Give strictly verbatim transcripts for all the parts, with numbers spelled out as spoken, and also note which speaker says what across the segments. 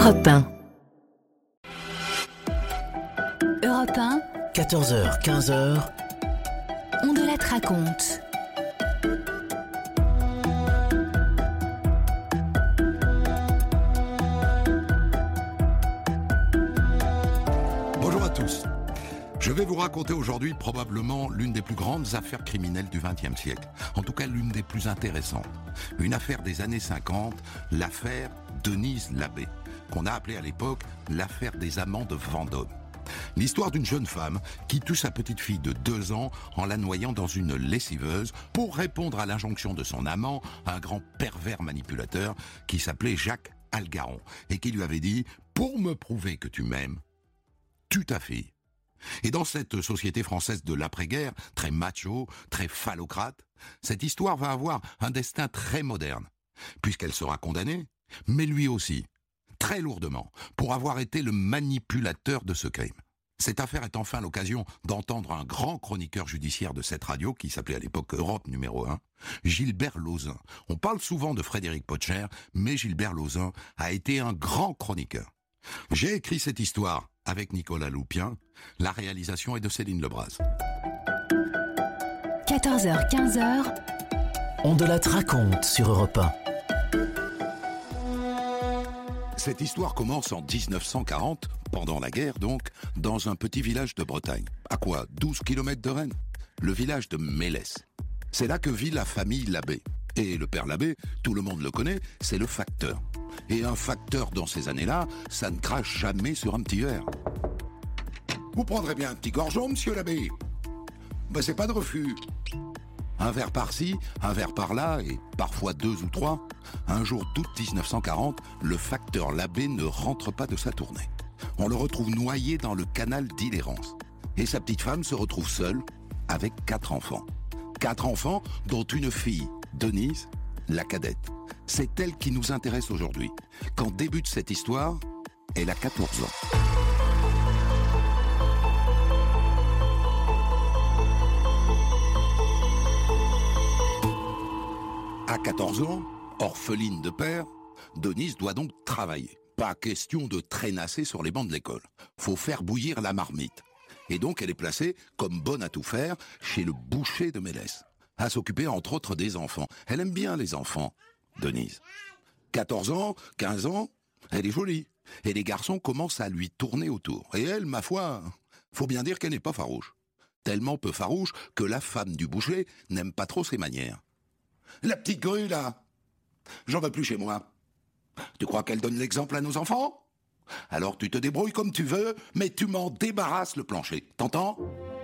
Speaker 1: Europe un. Europe un.
Speaker 2: quatorze heures, quinze heures.
Speaker 1: On de la te raconte.
Speaker 3: Bonjour à tous. Je vais vous raconter aujourd'hui probablement l'une des plus grandes affaires criminelles du vingtième siècle. En tout cas, l'une des plus intéressantes. Une affaire des années cinquante, l'affaire Denise Labbé, qu'on a appelée à l'époque l'affaire des amants de Vendôme. L'histoire d'une jeune femme qui tue sa petite fille de deux ans en la noyant dans une lessiveuse pour répondre à l'injonction de son amant, un grand pervers manipulateur qui s'appelait Jacques Algaron et qui lui avait dit « Pour me prouver que tu m'aimes, tue ta fille ». Et dans cette société française de l'après-guerre, très macho, très phallocrate, cette histoire va avoir un destin très moderne, puisqu'elle sera condamnée, mais lui aussi, très lourdement, pour avoir été le manipulateur de ce crime. Cette affaire est enfin l'occasion d'entendre un grand chroniqueur judiciaire de cette radio, qui s'appelait à l'époque Europe numéro un, Gilbert Lauzun. On parle souvent de Frédéric Potcher, mais Gilbert Lauzun a été un grand chroniqueur. J'ai écrit cette histoire avec Nicolas Loupien. La réalisation est de Céline Lebras.
Speaker 1: quatorze heures, quinze heures.
Speaker 2: On de la te raconte sur Europe un.
Speaker 3: Cette histoire commence en dix-neuf cent quarante, pendant la guerre donc, dans un petit village de Bretagne. À quoi, douze kilomètres de Rennes? Le village de Mélès. C'est là que vit la famille Labbé. Et le père Labbé, tout le monde le connaît, c'est le facteur. Et un facteur dans ces années-là, ça ne crache jamais sur un petit verre. Vous prendrez bien un petit gorgeon, monsieur Labbé? Ben c'est pas de refus. Un verre par-ci, un verre par-là, et parfois deux ou trois. Un jour d'août dix-neuf cent quarante, le facteur Labbé ne rentre pas de sa tournée. On le retrouve noyé dans le canal d'Île-et-Rance. Et sa petite femme se retrouve seule, avec quatre enfants. Quatre enfants, dont une fille, Denise, la cadette. C'est elle qui nous intéresse aujourd'hui. Quand débute cette histoire, elle a quatorze ans. À quatorze ans, orpheline de père, Denise doit donc travailler. Pas question de traînasser sur les bancs de l'école. Faut faire bouillir la marmite. Et donc elle est placée, comme bonne à tout faire, chez le boucher de Mélès. À s'occuper entre autres des enfants. Elle aime bien les enfants, Denise. quatorze ans, quinze ans, elle est jolie. Et les garçons commencent à lui tourner autour. Et elle, ma foi, faut bien dire qu'elle n'est pas farouche. Tellement peu farouche que la femme du boucher n'aime pas trop ses manières. La petite grue, là, j'en veux plus chez moi. Tu crois qu'elle donne l'exemple à nos enfants? Alors tu te débrouilles comme tu veux, mais tu m'en débarrasses le plancher. T'entends?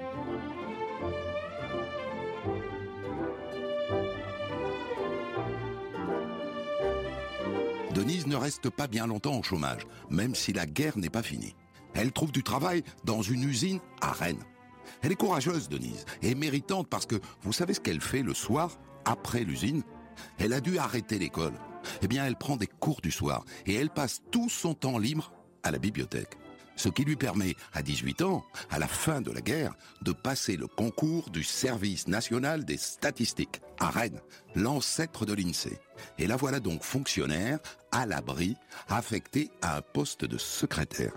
Speaker 3: Denise ne reste pas bien longtemps au chômage, même si la guerre n'est pas finie. Elle trouve du travail dans une usine à Rennes. Elle est courageuse, Denise, et méritante parce que vous savez ce qu'elle fait le soir, après l'usine? Elle a dû arrêter l'école. Eh bien, elle prend des cours du soir et elle passe tout son temps libre à la bibliothèque. Ce qui lui permet, à dix-huit ans, à la fin de la guerre, de passer le concours du Service national des statistiques à Rennes, l'ancêtre de l'INSEE. Et la voilà donc fonctionnaire, à l'abri, affectée à un poste de secrétaire.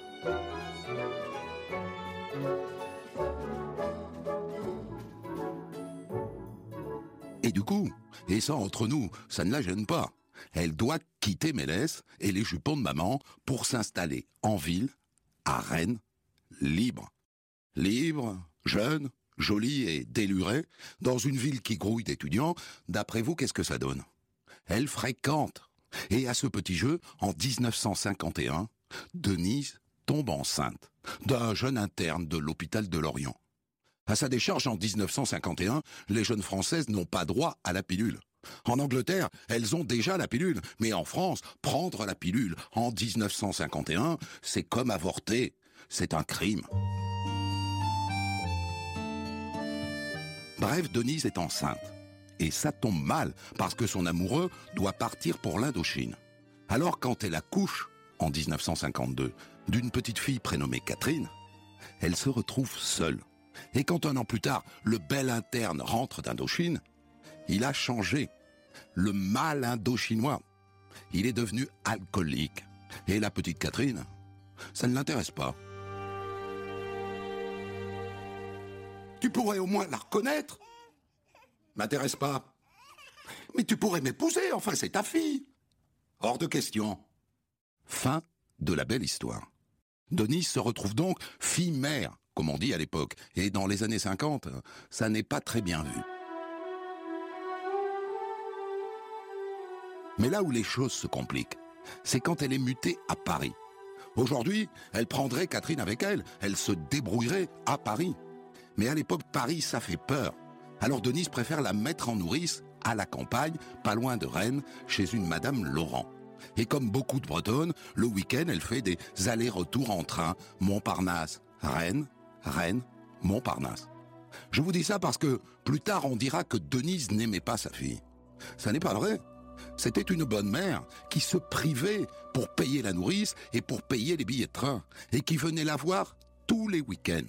Speaker 3: Et du coup, et ça entre nous, ça ne la gêne pas. Elle doit quitter Mélès et les jupons de maman pour s'installer en ville, à Rennes, libre. Libre, jeune, jolie et délurée, dans une ville qui grouille d'étudiants, d'après vous, qu'est-ce que ça donne? Elle fréquente. Et à ce petit jeu, en dix-neuf cent cinquante et un, Denise tombe enceinte d'un jeune interne de l'hôpital de Lorient. À sa décharge en dix-neuf cent cinquante et un, les jeunes Françaises n'ont pas droit à la pilule. En Angleterre, elles ont déjà la pilule, mais en France, prendre la pilule en dix-neuf cent cinquante et un, c'est comme avorter, c'est un crime. Bref, Denise est enceinte. Et ça tombe mal, parce que son amoureux doit partir pour l'Indochine. Alors quand elle accouche, en dix-neuf cent cinquante-deux, d'une petite fille prénommée Catherine, elle se retrouve seule. Et quand un an plus tard, le bel interne rentre d'Indochine, il a changé. Le mal indo-chinois. Il est devenu alcoolique. Et la petite Catherine, ça ne l'intéresse pas. Tu pourrais au moins la reconnaître. M'intéresse pas. Mais tu pourrais m'épouser, enfin c'est ta fille. Hors de question. Fin de la belle histoire. Denise se retrouve donc fille-mère, comme on dit à l'époque. Et dans les années cinquante, ça n'est pas très bien vu. Mais là où les choses se compliquent, c'est quand elle est mutée à Paris. Aujourd'hui, elle prendrait Catherine avec elle, elle se débrouillerait à Paris. Mais à l'époque, Paris, ça fait peur. Alors Denise préfère la mettre en nourrice à la campagne, pas loin de Rennes, chez une Madame Laurent. Et comme beaucoup de Bretonnes, le week-end, elle fait des allers-retours en train, Montparnasse, Rennes, Rennes, Montparnasse. Je vous dis ça parce que plus tard, on dira que Denise n'aimait pas sa fille. Ça n'est pas vrai. C'était une bonne mère qui se privait pour payer la nourrice et pour payer les billets de train, et qui venait la voir tous les week-ends.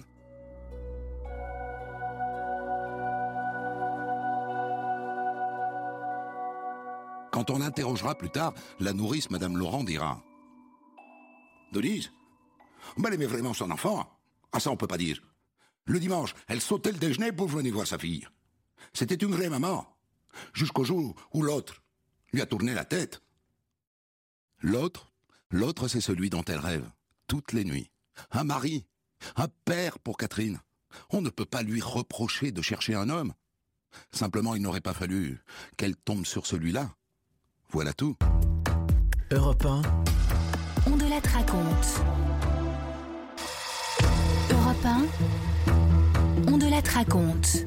Speaker 3: Quand on l'interrogera plus tard, la nourrice, Madame Laurent, dira « Denise, elle aimait vraiment son enfant. Ah ça, on peut pas dire. Le dimanche, elle sautait le déjeuner pour venir voir sa fille. C'était une vraie maman. Jusqu'au jour où l'autre lui a tourné la tête. » L'autre, l'autre c'est celui dont elle rêve, toutes les nuits. Un mari, un père pour Catherine. On ne peut pas lui reprocher de chercher un homme. Simplement, il n'aurait pas fallu qu'elle tombe sur celui-là. Voilà tout.
Speaker 2: Europe un.
Speaker 1: On de la raconte. Europe un. On de la raconte.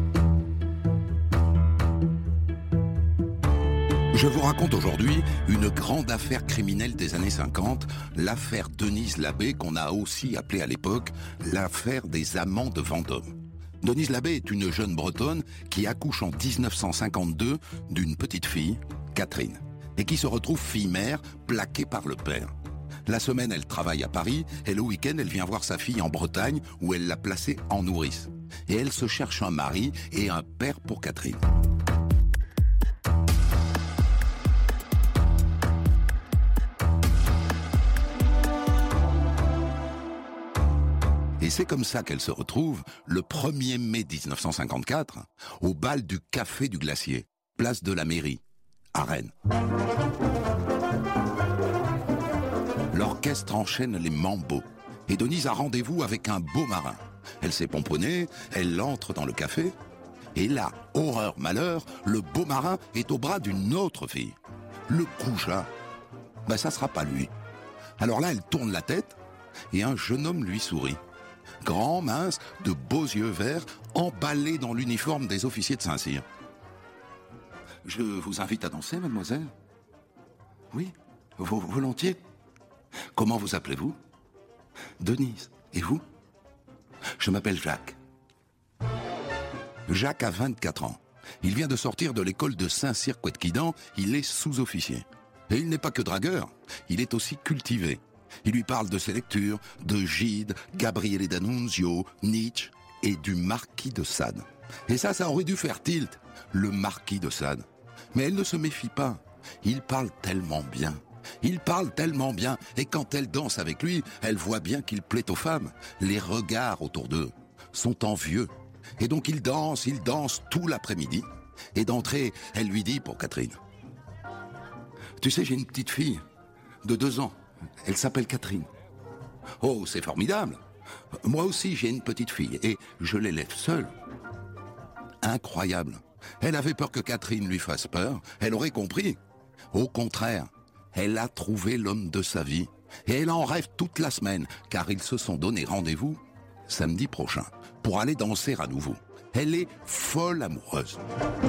Speaker 3: Je vous raconte aujourd'hui une grande affaire criminelle des années cinquante, l'affaire Denise Labbé, qu'on a aussi appelée à l'époque l'affaire des amants de Vendôme. Denise Labbé est une jeune Bretonne qui accouche en dix-neuf cent cinquante-deux d'une petite fille, Catherine, et qui se retrouve fille-mère, plaquée par le père. La semaine, elle travaille à Paris, et le week-end, elle vient voir sa fille en Bretagne, où elle l'a placée en nourrice. Et elle se cherche un mari et un père pour Catherine. Et c'est comme ça qu'elle se retrouve, le premier mai dix-neuf cent cinquante-quatre, au bal du Café du Glacier, place de la Mairie, à Rennes. L'orchestre enchaîne les mambots, et Denise a rendez-vous avec un beau marin. Elle s'est pomponnée, elle entre dans le café, et là, horreur, malheur, le beau marin est au bras d'une autre fille. Le coucha, ben ça sera pas lui. Alors là, elle tourne la tête, et un jeune homme lui sourit. Grand, mince, de beaux yeux verts, emballé dans l'uniforme des officiers de Saint-Cyr. « Je vous invite à danser, mademoiselle ?»« Oui, vo- volontiers. »« Comment vous appelez-vous ?»« Denise. Et vous ?»« Je m'appelle Jacques. » Jacques a vingt-quatre ans. Il vient de sortir de l'école de Saint-Cyr-Couët-Quidan. Il est sous-officier. Et il n'est pas que dragueur, il est aussi cultivé. Il lui parle de ses lectures, de Gide, Gabriele D'Annunzio, Nietzsche et du marquis de Sade. Et ça, ça aurait dû faire tilt, le marquis de Sade. Mais elle ne se méfie pas. Il parle tellement bien. Il parle tellement bien. Et quand elle danse avec lui, elle voit bien qu'il plaît aux femmes. Les regards autour d'eux sont envieux. Et donc il danse, il danse tout l'après-midi. Et d'entrée, elle lui dit pour Catherine, « Tu sais, j'ai une petite fille de deux ans. Elle s'appelle Catherine. »« Oh, c'est formidable. Moi aussi, j'ai une petite fille et je l'élève seule. » Incroyable. Elle avait peur que Catherine lui fasse peur. Elle aurait compris. Au contraire, elle a trouvé l'homme de sa vie. Et elle en rêve toute la semaine, car ils se sont donné rendez-vous samedi prochain pour aller danser à nouveau. Elle est folle amoureuse.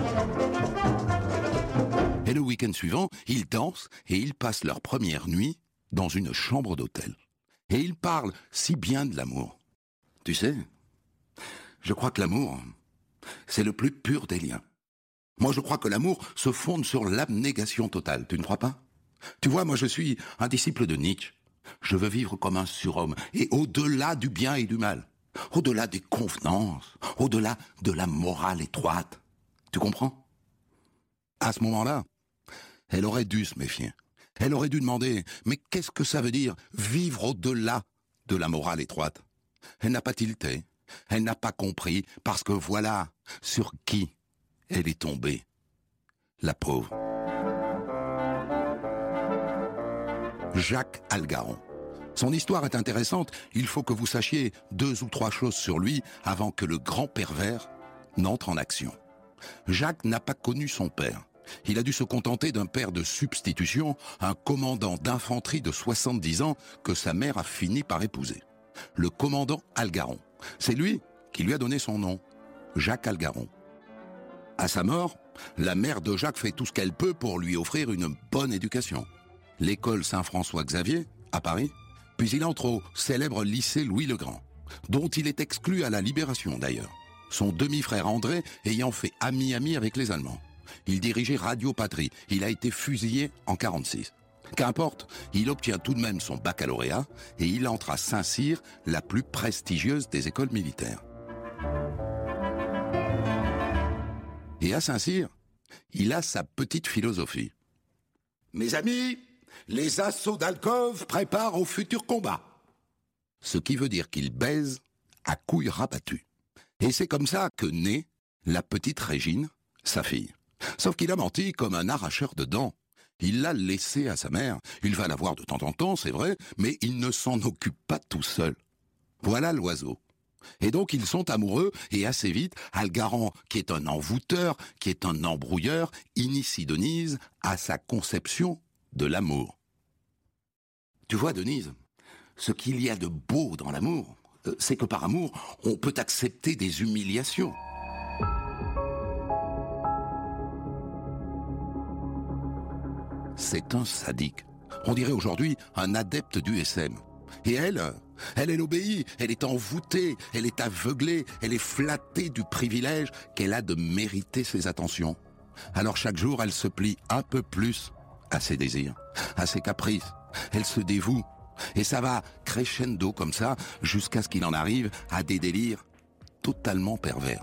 Speaker 3: Et le week-end suivant, ils dansent et ils passent leur première nuit dans une chambre d'hôtel. Et ils parlent si bien de l'amour. Tu sais, je crois que l'amour, c'est le plus pur des liens. Moi, je crois que l'amour se fonde sur l'abnégation totale. Tu ne crois pas ? Tu vois, moi, je suis un disciple de Nietzsche. Je veux vivre comme un surhomme et au-delà du bien et du mal. Au-delà des convenances, au-delà de la morale étroite. Tu comprends ? À ce moment-là, elle aurait dû se méfier. Elle aurait dû demander « Mais qu'est-ce que ça veut dire vivre au-delà de la morale étroite ?» Elle n'a pas tilté, elle n'a pas compris, parce que voilà sur qui elle est tombée. La pauvre. Jacques Algaron. Son histoire est intéressante, il faut que vous sachiez deux ou trois choses sur lui avant que le grand pervers n'entre en action. Jacques n'a pas connu son père. Il a dû se contenter d'un père de substitution, un commandant d'infanterie de soixante-dix ans que sa mère a fini par épouser. Le commandant Algaron. C'est lui qui lui a donné son nom, Jacques Algaron. À sa mort, la mère de Jacques fait tout ce qu'elle peut pour lui offrir une bonne éducation. L'école Saint-François-Xavier, à Paris, puis il entre au célèbre lycée Louis-le-Grand, dont il est exclu à la Libération d'ailleurs, son demi-frère André ayant fait ami-ami avec les Allemands. Il dirigeait Radio Patrie, il a été fusillé en quarante-six. Qu'importe, il obtient tout de même son baccalauréat et il entre à Saint-Cyr, la plus prestigieuse des écoles militaires. Et à Saint-Cyr, il a sa petite philosophie. Mes amis, les assauts d'alcôve préparent au futur combat. Ce qui veut dire qu'il baise à couilles rabattues. Et c'est comme ça que naît la petite Régine, sa fille. Sauf qu'il a menti comme un arracheur de dents. Il l'a laissée à sa mère. Il va la voir de temps en temps, c'est vrai, mais il ne s'en occupe pas tout seul. Voilà l'oiseau. Et donc ils sont amoureux, et assez vite, Algaron, qui est un envoûteur, qui est un embrouilleur, initie Denise à sa conception de l'amour. Tu vois, Denise, ce qu'il y a de beau dans l'amour, c'est que par amour, on peut accepter des humiliations. C'est un sadique. On dirait aujourd'hui un adepte du S M. Et elle, elle, elle obéit, elle est envoûtée, elle est aveuglée, elle est flattée du privilège qu'elle a de mériter ses attentions. Alors chaque jour, elle se plie un peu plus à ses désirs, à ses caprices. Elle se dévoue. Et ça va crescendo comme ça, jusqu'à ce qu'il en arrive à des délires totalement pervers.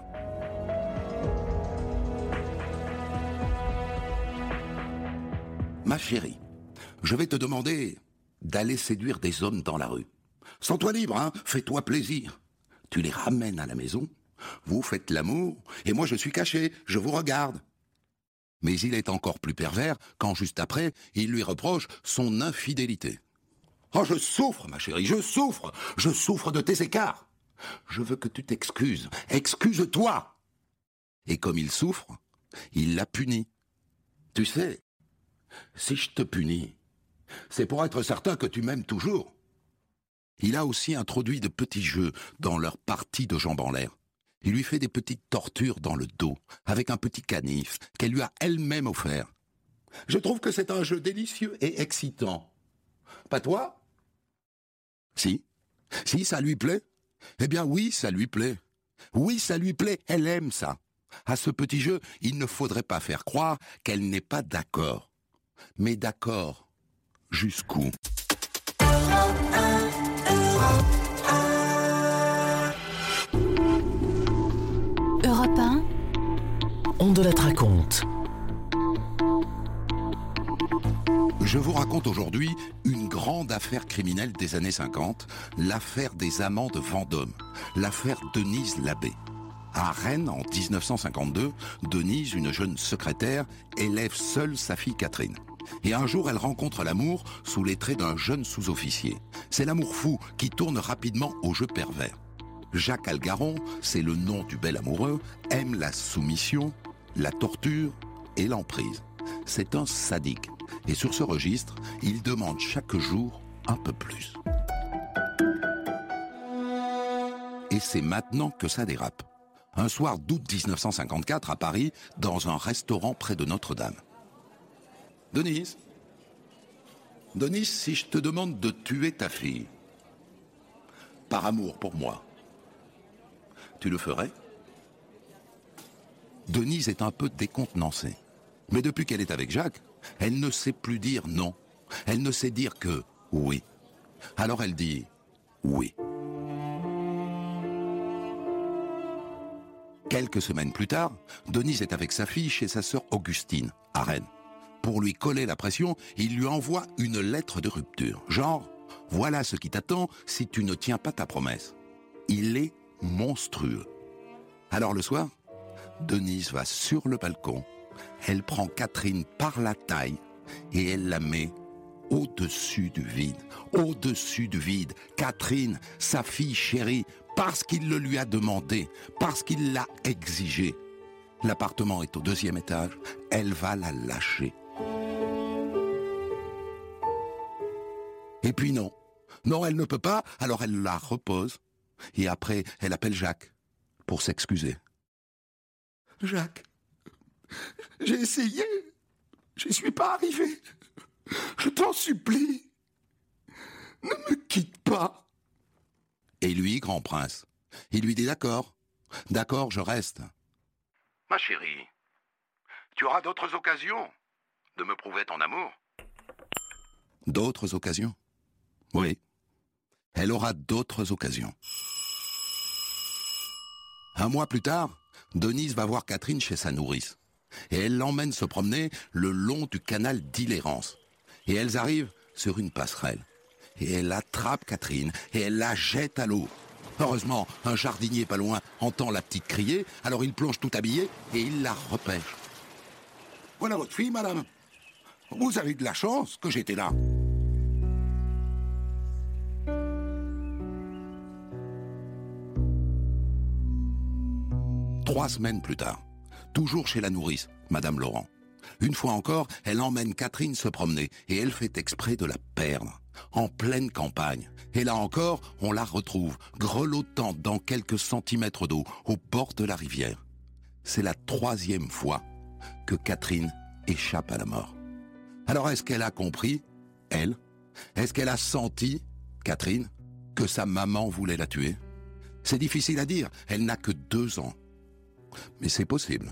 Speaker 3: Ma chérie, je vais te demander d'aller séduire des hommes dans la rue. Sens-toi libre, hein, fais-toi plaisir. Tu les ramènes à la maison, vous faites l'amour, et moi je suis caché, je vous regarde. Mais il est encore plus pervers quand juste après, il lui reproche son infidélité. Oh, je souffre, ma chérie, je souffre, je souffre de tes écarts. Je veux que tu t'excuses, excuse-toi. Et comme il souffre, il la punit. Tu sais, si je te punis, c'est pour être certain que tu m'aimes toujours. Il a aussi introduit de petits jeux dans leur partie de jambes en l'air. Il lui fait des petites tortures dans le dos, avec un petit canif qu'elle lui a elle-même offert. Je trouve que c'est un jeu délicieux et excitant. Pas toi ? Si. Si, ça lui plaît. Eh bien oui, ça lui plaît. Oui, ça lui plaît, elle aime ça. À ce petit jeu, il ne faudrait pas faire croire qu'elle n'est pas d'accord. Mais d'accord, jusqu'où ?
Speaker 1: Europe un.
Speaker 2: On de la raconte.
Speaker 3: Je vous raconte aujourd'hui une grande affaire criminelle des années cinquante, l'affaire des amants de Vendôme, l'affaire Denise Labbé. À Rennes, en dix-neuf cent cinquante-deux, Denise, une jeune secrétaire, élève seule sa fille Catherine. Et un jour, elle rencontre l'amour sous les traits d'un jeune sous-officier. C'est l'amour fou qui tourne rapidement au jeu pervers. Jacques Algaron, c'est le nom du bel amoureux, aime la soumission, la torture et l'emprise. C'est un sadique. Et sur ce registre, il demande chaque jour un peu plus. Et c'est maintenant que ça dérape. Un soir d'août dix-neuf cent cinquante-quatre à Paris, dans un restaurant près de Notre-Dame. Denise, Denise, si je te demande de tuer ta fille, par amour pour moi, tu le ferais ? Denise est un peu décontenancée. Mais depuis qu'elle est avec Jacques, elle ne sait plus dire non. Elle ne sait dire que oui. Alors elle dit oui. Quelques semaines plus tard, Denise est avec sa fille chez sa sœur Augustine, à Rennes. pour lui coller la pression, il lui envoie une lettre de rupture. Genre, voilà ce qui t'attend si tu ne tiens pas ta promesse. Il est monstrueux. Alors le soir, Denise va sur le balcon, elle prend Catherine par la taille et elle la met au-dessus du vide. Au-dessus du vide. Catherine, sa fille chérie, parce qu'il le lui a demandé, parce qu'il l'a exigé. L'appartement est au deuxième étage, elle va la lâcher. Et puis non, non, elle ne peut pas, alors elle la repose. Et après, elle appelle Jacques pour s'excuser. Jacques, j'ai essayé, je n'y suis pas arrivé. Je t'en supplie, ne me quitte pas. Et lui, grand prince, il lui dit d'accord, d'accord, je reste. Ma chérie, tu auras d'autres occasions de me prouver ton amour. D'autres occasions? Oui, elle aura d'autres occasions. Un mois plus tard, Denise va voir Catherine chez sa nourrice. Et elle l'emmène se promener le long du canal d'Illérance. Et elles arrivent sur une passerelle. Et elle attrape Catherine et elle la jette à l'eau. Heureusement, un jardinier pas loin entend la petite crier, alors il plonge tout habillé et il la repêche. Voilà votre fille, madame. Vous avez de la chance que j'étais là. Trois semaines plus tard, toujours chez la nourrice, Madame Laurent. Une fois encore, elle emmène Catherine se promener et elle fait exprès de la perdre, en pleine campagne. Et là encore, on la retrouve, grelottant dans quelques centimètres d'eau, au bord de la rivière. C'est la troisième fois que Catherine échappe à la mort. Alors est-ce qu'elle a compris, elle? Est-ce qu'elle a senti, Catherine, que sa maman voulait la tuer? C'est difficile à dire, elle n'a que deux ans. Mais c'est possible.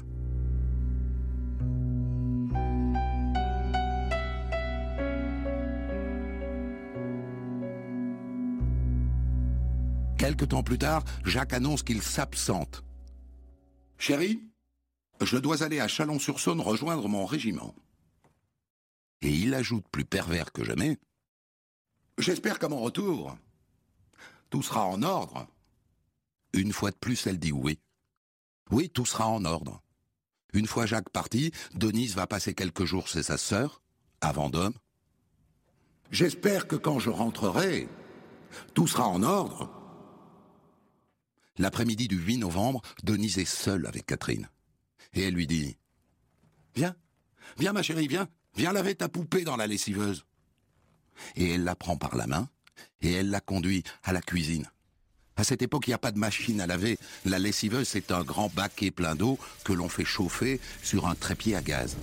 Speaker 3: Quelque temps plus tard, Jacques annonce qu'il s'absente. « Chérie, je dois aller à Chalon-sur-Saône rejoindre mon régiment. » Et il ajoute plus pervers que jamais. « J'espère qu'à mon retour, tout sera en ordre. » Une fois de plus, elle dit oui. Oui, tout sera en ordre. Une fois Jacques parti, Denise va passer quelques jours chez sa sœur, à Vendôme. « J'espère que quand je rentrerai, tout sera en ordre. » L'après-midi du huit novembre, Denise est seule avec Catherine. Et elle lui dit « Viens, viens ma chérie, viens, viens laver ta poupée dans la lessiveuse. » Et elle la prend par la main et elle la conduit à la cuisine. À cette époque, il n'y a pas de machine à laver. La lessiveuse, c'est un grand baquet plein d'eau que l'on fait chauffer sur un trépied à gaz.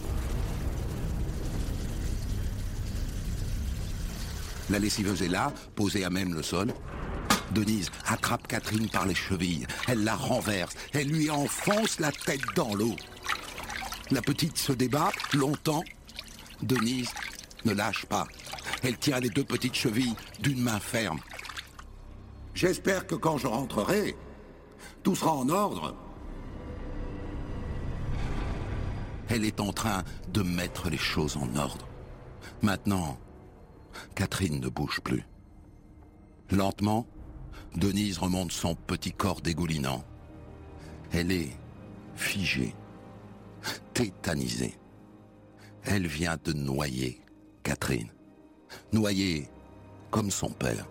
Speaker 3: La lessiveuse est là, posée à même le sol. Denise attrape Catherine par les chevilles. Elle la renverse. Elle lui enfonce la tête dans l'eau. La petite se débat longtemps. Denise ne lâche pas. Elle tient les deux petites chevilles d'une main ferme. « J'espère que quand je rentrerai, tout sera en ordre. » Elle est en train de mettre les choses en ordre. Maintenant, Catherine ne bouge plus. Lentement, Denise remonte son petit corps dégoulinant. Elle est figée, tétanisée. Elle vient de noyer Catherine. Noyer comme son père.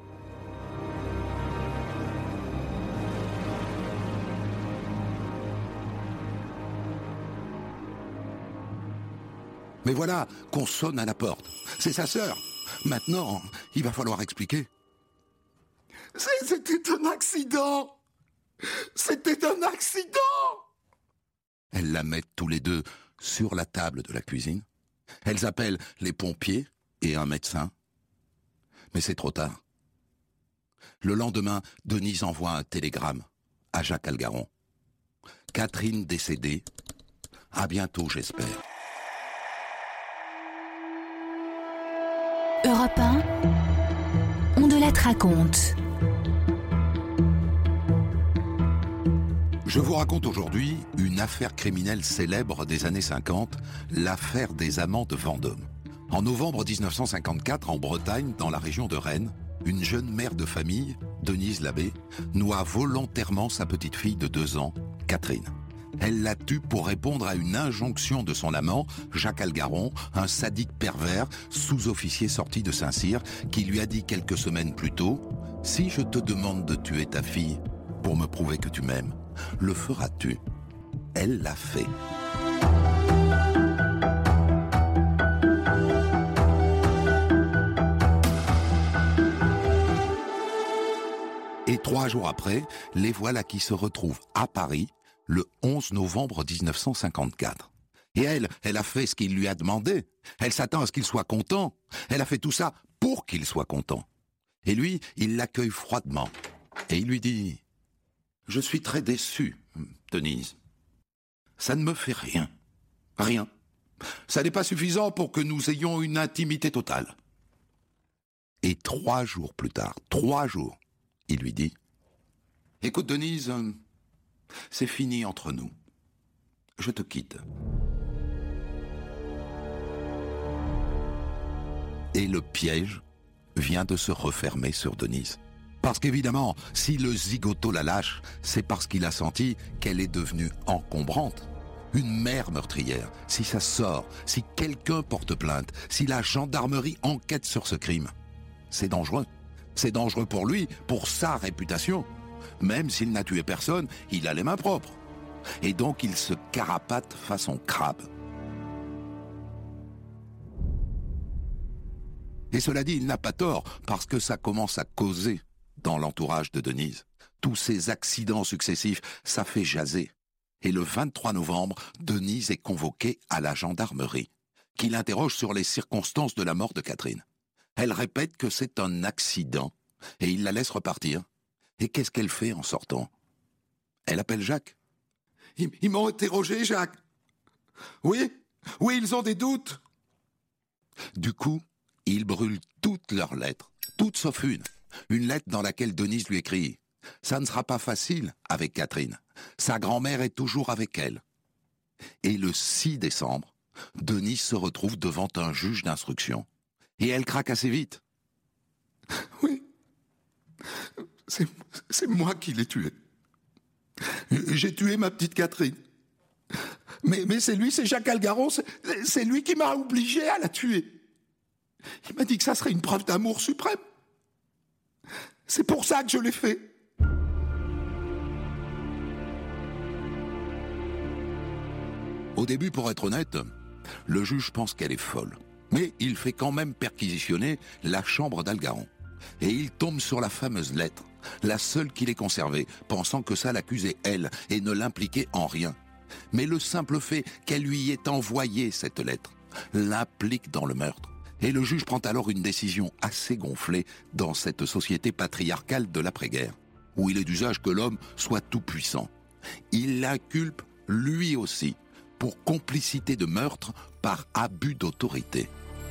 Speaker 3: Mais voilà qu'on sonne à la porte. C'est sa sœur. Maintenant, il va falloir expliquer. C'était un accident. C'était un accident. Elles la mettent tous les deux sur la table de la cuisine. Elles appellent les pompiers et un médecin. Mais c'est trop tard. Le lendemain, Denise envoie un télégramme à Jacques Algaron. Catherine décédée. À bientôt, j'espère.
Speaker 1: Europe un, on de la raconte.
Speaker 3: Je vous raconte aujourd'hui une affaire criminelle célèbre des années cinquante, l'affaire des amants de Vendôme. En novembre dix-neuf cent cinquante-quatre, en Bretagne, dans la région de Rennes, une jeune mère de famille, Denise Labbé, noie volontairement sa petite fille de deux ans, Catherine. Elle la tue pour répondre à une injonction de son amant, Jacques Algaron, un sadique pervers, sous-officier sorti de Saint-Cyr, qui lui a dit quelques semaines plus tôt « Si je te demande de tuer ta fille pour me prouver que tu m'aimes, le feras-tu » Elle l'a fait. Et trois jours après, les voilà qui se retrouvent à Paris, le onze novembre dix-neuf cent cinquante-quatre. Et elle, elle a fait ce qu'il lui a demandé. Elle s'attend à ce qu'il soit content. Elle a fait tout ça pour qu'il soit content. Et lui, il l'accueille froidement. Et il lui dit « Je suis très déçu, Denise. Ça ne me fait rien. Rien. Ça n'est pas suffisant pour que nous ayons une intimité totale. » Et trois jours plus tard, trois jours, il lui dit « Écoute, Denise, c'est fini entre nous. Je te quitte. » Et le piège vient de se refermer sur Denise. Parce qu'évidemment, si le zigoto la lâche, c'est parce qu'il a senti qu'elle est devenue encombrante. Une mère meurtrière, si ça sort, si quelqu'un porte plainte, si la gendarmerie enquête sur ce crime, c'est dangereux. C'est dangereux pour lui, pour sa réputation. Même s'il n'a tué personne, il a les mains propres. Et donc il se carapate façon crabe. Et cela dit, il n'a pas tort, parce que ça commence à causer dans l'entourage de Denise. Tous ces accidents successifs, ça fait jaser. Et le vingt-trois novembre, Denise est convoquée à la gendarmerie, qui l'interroge sur les circonstances de la mort de Catherine. Elle répète que c'est un accident, et il la laisse repartir. Et qu'est-ce qu'elle fait en sortant? Elle appelle Jacques. Ils, ils m'ont interrogé, Jacques. Oui, oui, ils ont des doutes. Du coup, ils brûlent toutes leurs lettres, toutes sauf une. Une lettre dans laquelle Denise lui écrit « Ça ne sera pas facile avec Catherine. Sa grand-mère est toujours avec elle. » Et le six décembre, Denise se retrouve devant un juge d'instruction. Et elle craque assez vite. « Oui, c'est, c'est moi qui l'ai tuée. J'ai tué ma petite Catherine. Mais, mais c'est lui, c'est Jacques Algaron, c'est, c'est lui qui m'a obligé à la tuer. Il m'a dit que ça serait une preuve d'amour suprême. C'est pour ça que je l'ai fait. » Au début, pour être honnête, le juge pense qu'elle est folle. Mais il fait quand même perquisitionner la chambre d'Algaron. Et il tombe sur la fameuse lettre, la seule qu'il ait conservée, pensant que ça l'accusait elle et ne l'impliquait en rien. Mais le simple fait qu'elle lui ait envoyé cette lettre l'implique dans le meurtre. Et le juge prend alors une décision assez gonflée dans cette société patriarcale de l'après-guerre, où il est d'usage que l'homme soit tout-puissant. Il l'inculpe lui aussi pour complicité de meurtre par abus d'autorité.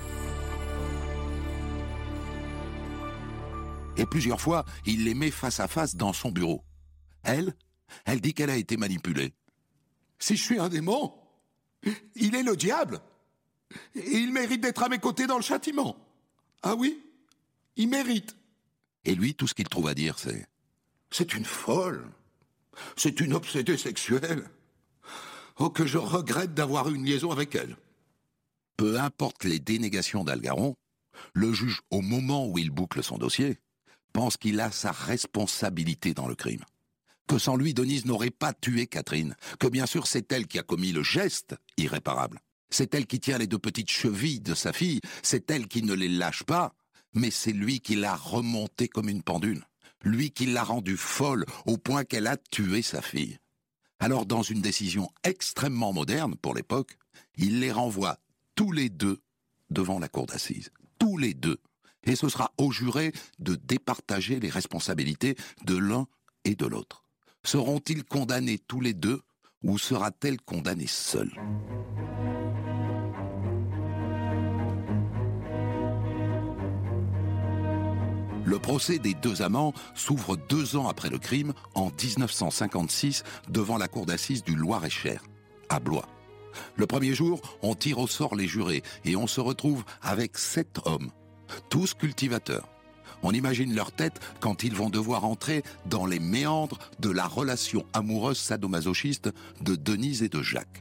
Speaker 3: Et plusieurs fois, il les met face à face dans son bureau. Elle, elle dit qu'elle a été manipulée. « Si je suis un démon, il est le diable. Et il mérite d'être à mes côtés dans le châtiment. Ah oui, il mérite. » Et lui, tout ce qu'il trouve à dire, c'est « C'est une folle. C'est une obsédée sexuelle. Oh, que je regrette d'avoir eu une liaison avec elle. » Peu importe les dénégations d'Algaron, le juge, au moment où il boucle son dossier, pense qu'il a sa responsabilité dans le crime. Que sans lui, Denise n'aurait pas tué Catherine. Que bien sûr, c'est elle qui a commis le geste irréparable. C'est elle qui tient les deux petites chevilles de sa fille. C'est elle qui ne les lâche pas. Mais c'est lui qui l'a remontée comme une pendule. Lui qui l'a rendue folle au point qu'elle a tué sa fille. Alors, dans une décision extrêmement moderne pour l'époque, il les renvoie tous les deux devant la cour d'assises. Tous les deux. Et ce sera aux jurés de départager les responsabilités de l'un et de l'autre. Seront-ils condamnés tous les deux ou sera-t-elle condamnée seule ? Le procès des deux amants s'ouvre deux ans après le crime, en dix-neuf cent cinquante-six, devant la cour d'assises du Loir-et-Cher, à Blois. Le premier jour, on tire au sort les jurés et on se retrouve avec sept hommes, tous cultivateurs. On imagine leur tête quand ils vont devoir entrer dans les méandres de la relation amoureuse sadomasochiste de Denise et de Jacques.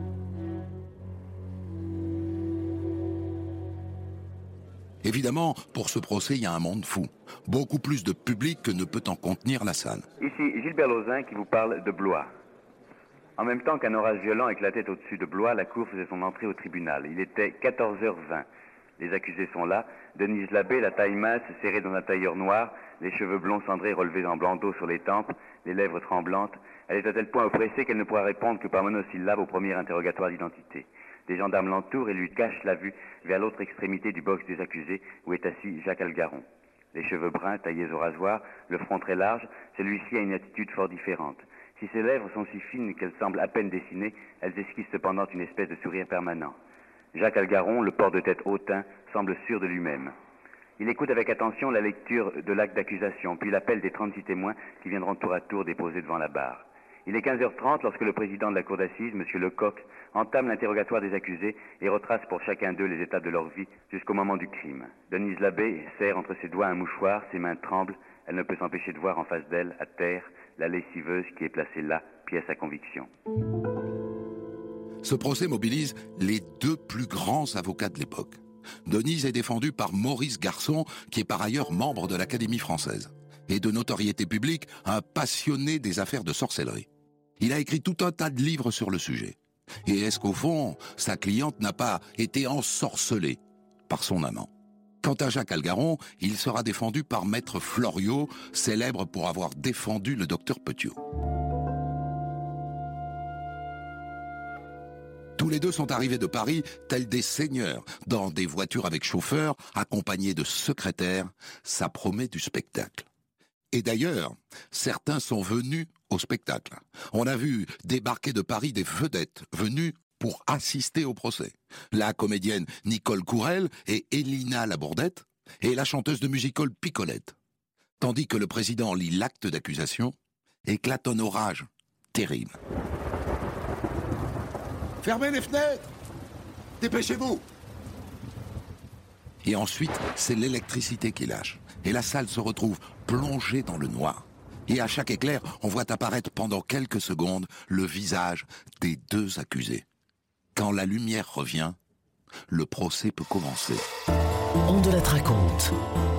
Speaker 3: Évidemment, pour ce procès, il y a un monde fou. Beaucoup plus de public que ne peut en contenir la salle.
Speaker 4: Ici Gilbert Lauzin qui vous parle de Blois. En même temps qu'un orage violent éclatait au-dessus de Blois, la cour faisait son entrée au tribunal. Il était quatorze heures vingt. Les accusés sont là. Denise Labbé, la taille mince, serrée dans un tailleur noir, les cheveux blonds cendrés relevés en bandeau sur les tempes, les lèvres tremblantes. Elle est à tel point oppressée qu'elle ne pourra répondre que par monosyllabe au premier interrogatoire d'identité. Des gendarmes l'entourent et lui cachent la vue vers l'autre extrémité du box des accusés où est assis Jacques Algaron. Les cheveux bruns, taillés au rasoir, le front très large, celui-ci a une attitude fort différente. Si ses lèvres sont si fines qu'elles semblent à peine dessinées, elles esquissent cependant une espèce de sourire permanent. Jacques Algaron, le port de tête hautain, semble sûr de lui-même. Il écoute avec attention la lecture de l'acte d'accusation, puis l'appel des trente-six témoins qui viendront tour à tour déposer devant la barre. Il est quinze heures trente lorsque le président de la cour d'assises, M. Lecoq, entame l'interrogatoire des accusés et retrace pour chacun d'eux les étapes de leur vie jusqu'au moment du crime. Denise Labbé serre entre ses doigts un mouchoir, ses mains tremblent, elle ne peut s'empêcher de voir en face d'elle, à terre, la lessiveuse qui est placée là, pièce à conviction.
Speaker 3: Ce procès mobilise les deux plus grands avocats de l'époque. Denise est défendue par Maurice Garçon, qui est par ailleurs membre de l'Académie française, et de notoriété publique, un passionné des affaires de sorcellerie. Il a écrit tout un tas de livres sur le sujet. Et est-ce qu'au fond, sa cliente n'a pas été ensorcelée par son amant? Quant à Jacques Algaron, il sera défendu par Maître Floriot, célèbre pour avoir défendu le docteur Petiot. Tous les deux sont arrivés de Paris, tels des seigneurs, dans des voitures avec chauffeurs, accompagnés de secrétaires. Ça promet du spectacle. Et d'ailleurs, certains sont venus au spectacle. On a vu débarquer de Paris des vedettes venues pour assister au procès. La comédienne Nicole Courel et Elina Labourdette et la chanteuse de music-hall Picolette. Tandis que le président lit l'acte d'accusation, éclate un orage terrible.
Speaker 5: Fermez les fenêtres! Dépêchez-vous!
Speaker 3: Et ensuite, c'est l'électricité qui lâche. Et la salle se retrouve plongée dans le noir. Et à chaque éclair, on voit apparaître pendant quelques secondes le visage des deux accusés. Quand la lumière revient, le procès peut commencer.
Speaker 2: On de la raconte.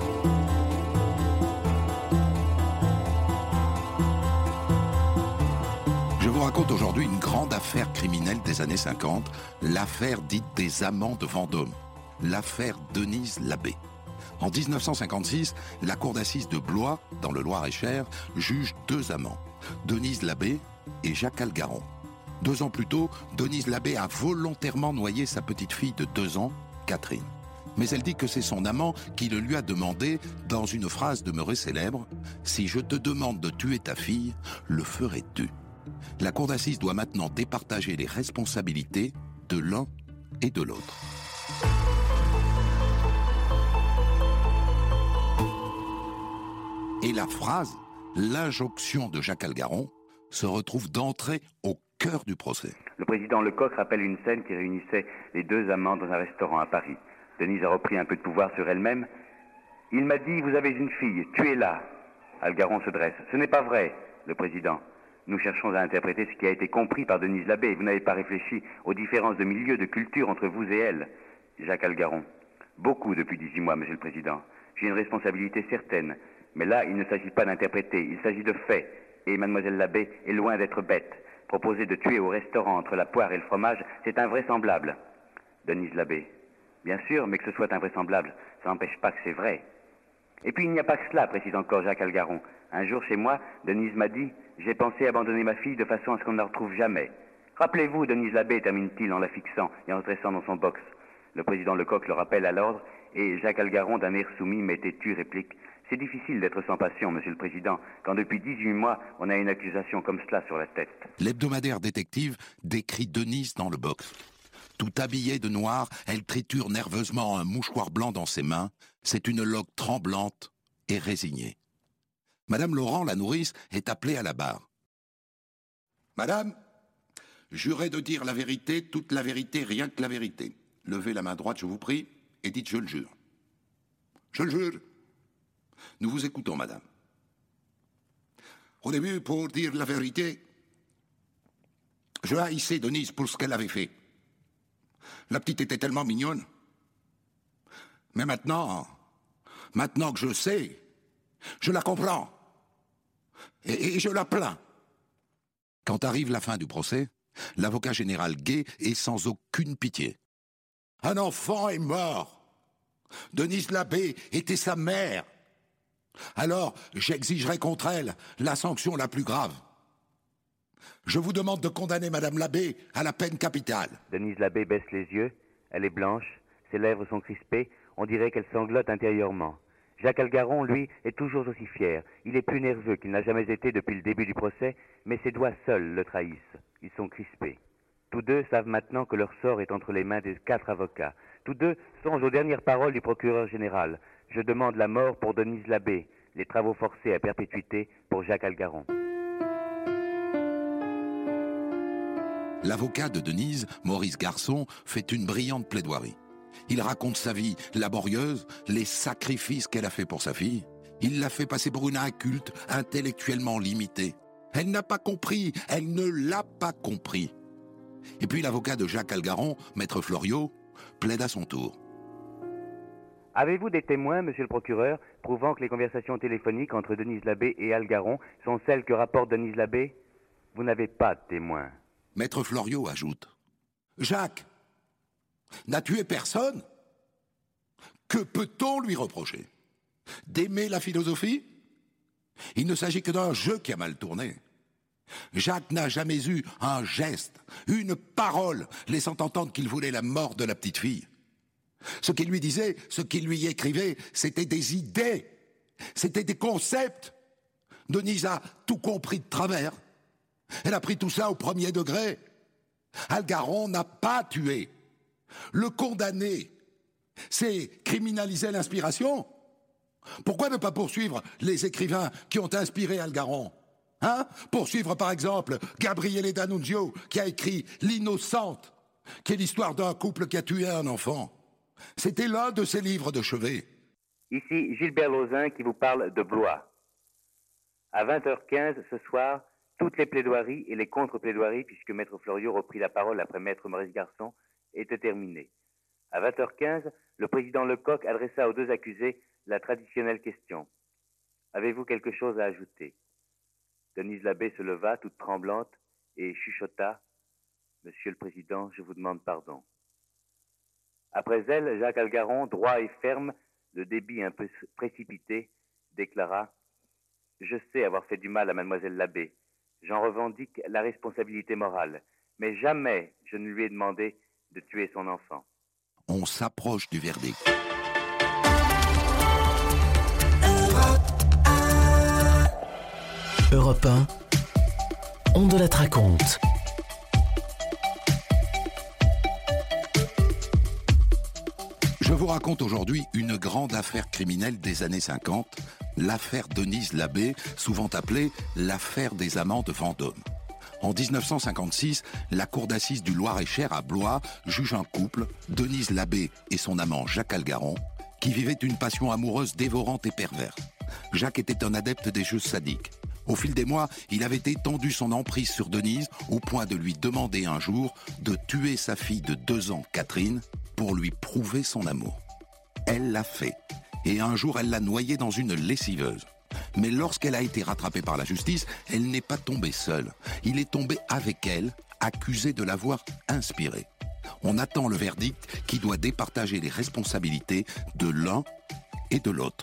Speaker 3: Je vous raconte aujourd'hui une grande affaire criminelle des années cinquante, l'affaire dite des amants de Vendôme, l'affaire Denise Labbé. En dix-neuf cent cinquante-six, la cour d'assises de Blois, dans le Loir-et-Cher, juge deux amants, Denise Labbé et Jacques Algaron. Deux ans plus tôt, Denise Labbé a volontairement noyé sa petite fille de deux ans, Catherine. Mais elle dit que c'est son amant qui le lui a demandé dans une phrase demeurée célèbre « Si je te demande de tuer ta fille, le ferais-tu » La cour d'assises doit maintenant départager les responsabilités de l'un et de l'autre. Et la phrase, l'injonction de Jacques Algaron, se retrouve d'entrée au cœur du procès.
Speaker 4: Le président Lecoq rappelle une scène qui réunissait les deux amants dans un restaurant à Paris. Denise a repris un peu de pouvoir sur elle-même. « Il m'a dit, vous avez une fille, tuez-la » Algaron se dresse. « Ce n'est pas vrai, le président. Nous cherchons à interpréter ce qui a été compris par Denise Labbé. Vous n'avez pas réfléchi aux différences de milieu, de culture entre vous et elle. » Jacques Algaron. « Beaucoup depuis dix-huit mois, monsieur le président. J'ai une responsabilité certaine. Mais là, il ne s'agit pas d'interpréter, il s'agit de faits. Et mademoiselle Labbé est loin d'être bête. Proposer de tuer au restaurant entre la poire et le fromage, c'est invraisemblable. » Denise Labbé. « Bien sûr, mais que ce soit invraisemblable, ça n'empêche pas que c'est vrai. » Et puis il n'y a pas que cela, précise encore Jacques Algaron. Un jour chez moi, Denise m'a dit « J'ai pensé abandonner ma fille de façon à ce qu'on ne la retrouve jamais. » Rappelez-vous, Denise Labbé, termine-t-il en la fixant et en se dressant dans son box. Le président Lecoq le rappelle à l'ordre et Jacques Algaron, d'un air soumis mais têtu, réplique « C'est difficile d'être sans passion, monsieur le président, quand depuis dix-huit mois, on a une accusation comme cela sur la tête. »
Speaker 3: L'hebdomadaire détective décrit Denise dans le box. Tout habillée de noir, elle triture nerveusement un mouchoir blanc dans ses mains. C'est une loque tremblante et résigné. Madame Laurent, la nourrice, est appelée à la barre. Madame, jurez de dire la vérité, toute la vérité, rien que la vérité. Levez la main droite, je vous prie, et dites « je le jure ». Je le jure. Nous vous écoutons, madame. Au début, pour dire la vérité, je haïssais Denise pour ce qu'elle avait fait. La petite était tellement mignonne. Mais maintenant, maintenant que je sais, je la comprends. Et, et je la plains. Quand arrive la fin du procès, l'avocat général Gay est sans aucune pitié. Un enfant est mort. Denise Labbé était sa mère. Alors, j'exigerai contre elle la sanction la plus grave. Je vous demande de condamner Madame Labbé à la peine capitale.
Speaker 4: Denise Labbé baisse les yeux, elle est blanche, ses lèvres sont crispées, on dirait qu'elle sanglote intérieurement. Jacques Algaron, lui, est toujours aussi fier. Il est plus nerveux qu'il n'a jamais été depuis le début du procès, mais ses doigts seuls le trahissent. Ils sont crispés. Tous deux savent maintenant que leur sort est entre les mains des quatre avocats. Tous deux songent aux dernières paroles du procureur général. Je demande la mort pour Denise Labbé, les travaux forcés à perpétuité pour Jacques Algaron.
Speaker 3: L'avocat de Denise, Maurice Garçon, fait une brillante plaidoirie. Il raconte sa vie laborieuse, les sacrifices qu'elle a fait pour sa fille. Il l'a fait passer pour une inculte, intellectuellement limitée. Elle n'a pas compris, elle ne l'a pas compris. Et puis l'avocat de Jacques Algaron, maître Floriot, plaide à son tour.
Speaker 4: Avez-vous des témoins, monsieur le procureur, prouvant que les conversations téléphoniques entre Denise Labbé et Algaron sont celles que rapporte Denise Labbé? Vous n'avez pas de témoins.
Speaker 3: Maître Floriot ajoute. Jacques n'a tué personne. Que peut-on lui reprocher? D'aimer la philosophie? Il ne s'agit que d'un jeu qui a mal tourné. Jacques n'a jamais eu un geste, une parole, laissant entendre qu'il voulait la mort de la petite fille. Ce qu'il lui disait, ce qu'il lui écrivait, c'était des idées, c'était des concepts. Denise a tout compris de travers. Elle a pris tout ça au premier degré. Algaron n'a pas tué. Le condamner, c'est criminaliser l'inspiration. Pourquoi ne pas poursuivre les écrivains qui ont inspiré Algaron? Hein? Poursuivre par exemple Gabriele D'Annunzio qui a écrit L'Innocente, qui est l'histoire d'un couple qui a tué un enfant. C'était l'un de ses livres de chevet.
Speaker 4: Ici Gilbert Lauzin qui vous parle de Blois. À vingt heures quinze ce soir, toutes les plaidoiries et les contre-plaidoiries, puisque Maître Floriot reprit la parole après Maître Maurice Garçon, étaient terminées. À vingt heures quinze, le président Lecoq adressa aux deux accusés la traditionnelle question. Avez-vous quelque chose à ajouter? Denise Labbé se leva, toute tremblante, et chuchota. Monsieur le Président, je vous demande pardon. Après elle, Jacques Algaron, droit et ferme, le débit un peu précipité, déclara « Je sais avoir fait du mal à mademoiselle Labbé. J'en revendique la responsabilité morale. Mais jamais je ne lui ai demandé de tuer son enfant. »
Speaker 3: On s'approche du verdict.
Speaker 2: Europe un, on de la raconte.
Speaker 3: Je vous raconte aujourd'hui une grande affaire criminelle des années cinquante, l'affaire Denise Labbé, souvent appelée l'affaire des amants de Vendôme. En dix-neuf cent cinquante-six, la cour d'assises du Loir-et-Cher à Blois juge un couple, Denise Labbé et son amant Jacques Algaron, qui vivaient une passion amoureuse dévorante et perverse. Jacques était un adepte des jeux sadiques. Au fil des mois, il avait étendu son emprise sur Denise au point de lui demander un jour de tuer sa fille de deux ans, Catherine, pour lui prouver son amour. Elle l'a fait, et un jour elle l'a noyée dans une lessiveuse. Mais lorsqu'elle a été rattrapée par la justice, elle n'est pas tombée seule. Il est tombé avec elle, accusé de l'avoir inspirée. On attend le verdict qui doit départager les responsabilités de l'un et de l'autre.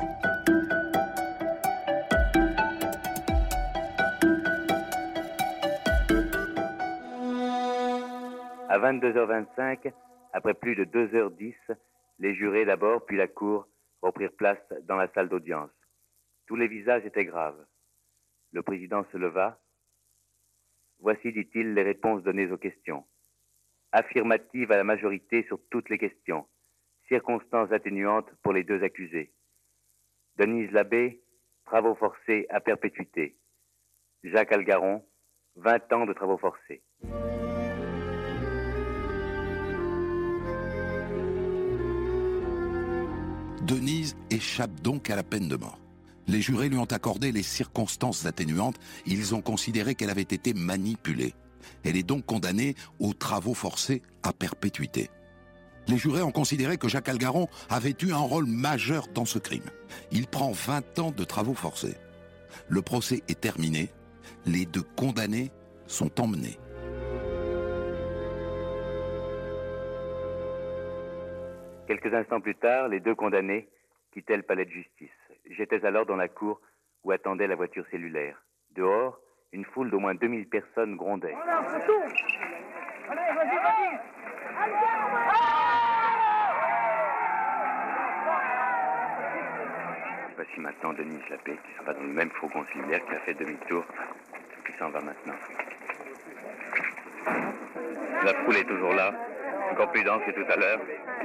Speaker 4: À vingt-deux heures vingt-cinq, après plus de deux heures dix, les jurés d'abord, puis la cour, reprirent place dans la salle d'audience. Tous les visages étaient graves. Le président se leva. Voici, dit-il, les réponses données aux questions. Affirmative à la majorité sur toutes les questions. Circonstances atténuantes pour les deux accusés. Denise Labbé, travaux forcés à perpétuité. Jacques Algaron, vingt ans de travaux forcés.
Speaker 3: Denise échappe donc à la peine de mort. Les jurés lui ont accordé les circonstances atténuantes. Ils ont considéré qu'elle avait été manipulée. Elle est donc condamnée aux travaux forcés à perpétuité. Les jurés ont considéré que Jacques Algaron avait eu un rôle majeur dans ce crime. Il prend vingt ans de travaux forcés. Le procès est terminé. Les deux condamnés sont emmenés.
Speaker 4: Quelques instants plus tard, les deux condamnés quittaient le palais de justice. J'étais alors dans la cour où attendait la voiture cellulaire. Dehors, une foule d'au moins deux mille personnes grondait. Voici maintenant Denise Labbé, qui s'en va dans le même fourgon similaire, qui a fait demi-tour, qui s'en va maintenant. La foule est toujours là, encore plus dense que tout à l'heure.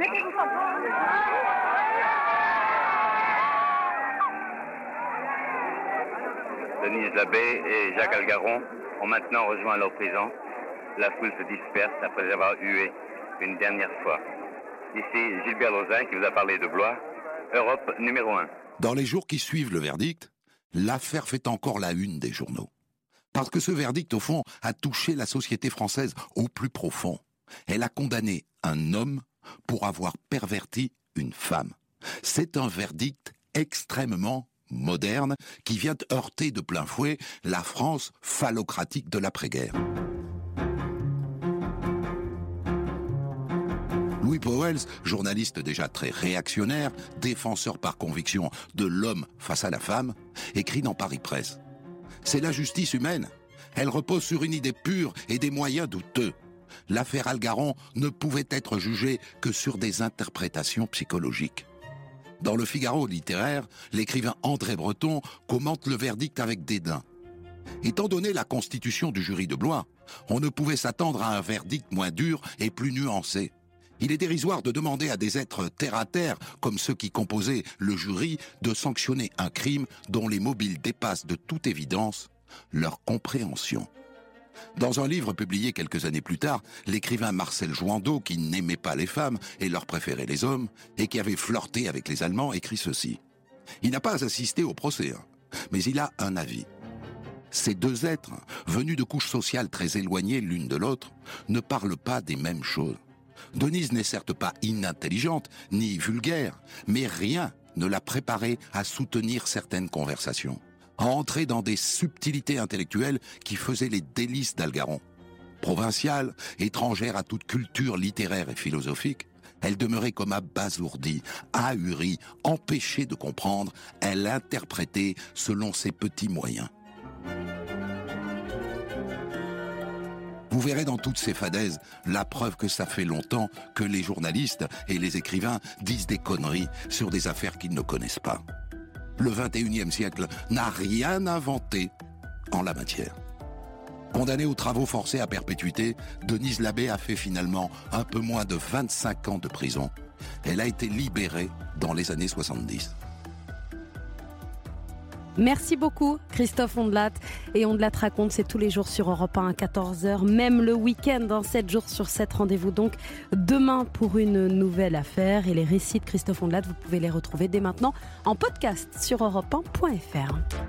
Speaker 4: Denise Labbé et Jacques Algaron ont maintenant rejoint leur prison. La foule se disperse après avoir hué une dernière fois. Ici Gilbert Lozin qui vous a parlé de Blois, Europe numéro un.
Speaker 3: Dans les jours qui suivent le verdict, l'affaire fait encore la une des journaux. Parce que ce verdict, au fond, a touché la société française au plus profond. Elle a condamné un homme pour avoir perverti une femme. C'est un verdict extrêmement moderne qui vient heurter de plein fouet la France phallocratique de l'après-guerre. Louis Pauwels, journaliste déjà très réactionnaire, défenseur par conviction de l'homme face à la femme, écrit dans Paris Presse. C'est la justice humaine. Elle repose sur une idée pure et des moyens douteux. L'affaire Algaron ne pouvait être jugée que sur des interprétations psychologiques. Dans le Figaro littéraire, l'écrivain André Breton commente le verdict avec dédain. Étant donné la constitution du jury de Blois, on ne pouvait s'attendre à un verdict moins dur et plus nuancé. Il est dérisoire de demander à des êtres terre-à-terre, comme ceux qui composaient le jury, de sanctionner un crime dont les mobiles dépassent de toute évidence leur compréhension. Dans un livre publié quelques années plus tard, l'écrivain Marcel Jouandeau, qui n'aimait pas les femmes et leur préférait les hommes, et qui avait flirté avec les Allemands, écrit ceci. Il n'a pas assisté au procès, mais il a un avis. Ces deux êtres, venus de couches sociales très éloignées l'une de l'autre, ne parlent pas des mêmes choses. Denise n'est certes pas inintelligente, ni vulgaire, mais rien ne l'a préparée à soutenir certaines conversations, à entrer dans des subtilités intellectuelles qui faisaient les délices d'Algaron. Provinciale, étrangère à toute culture littéraire et philosophique, elle demeurait comme abasourdie, ahurie, empêchée de comprendre, elle interprétait selon ses petits moyens. Vous verrez dans toutes ces fadaises la preuve que ça fait longtemps que les journalistes et les écrivains disent des conneries sur des affaires qu'ils ne connaissent pas. Le vingt et unième siècle n'a rien inventé en la matière. Condamnée aux travaux forcés à perpétuité, Denise Labbé a fait finalement un peu moins de vingt-cinq ans de prison. Elle a été libérée dans les années soixante-dix.
Speaker 6: Merci beaucoup Christophe Ondelat. Et Ondelat raconte, c'est tous les jours sur Europe un à quatorze heures, même le week-end, hein, sept jours sur sept. Rendez-vous donc demain pour une nouvelle affaire. Et les récits de Christophe Ondelat, vous pouvez les retrouver dès maintenant en podcast sur europe un point f r.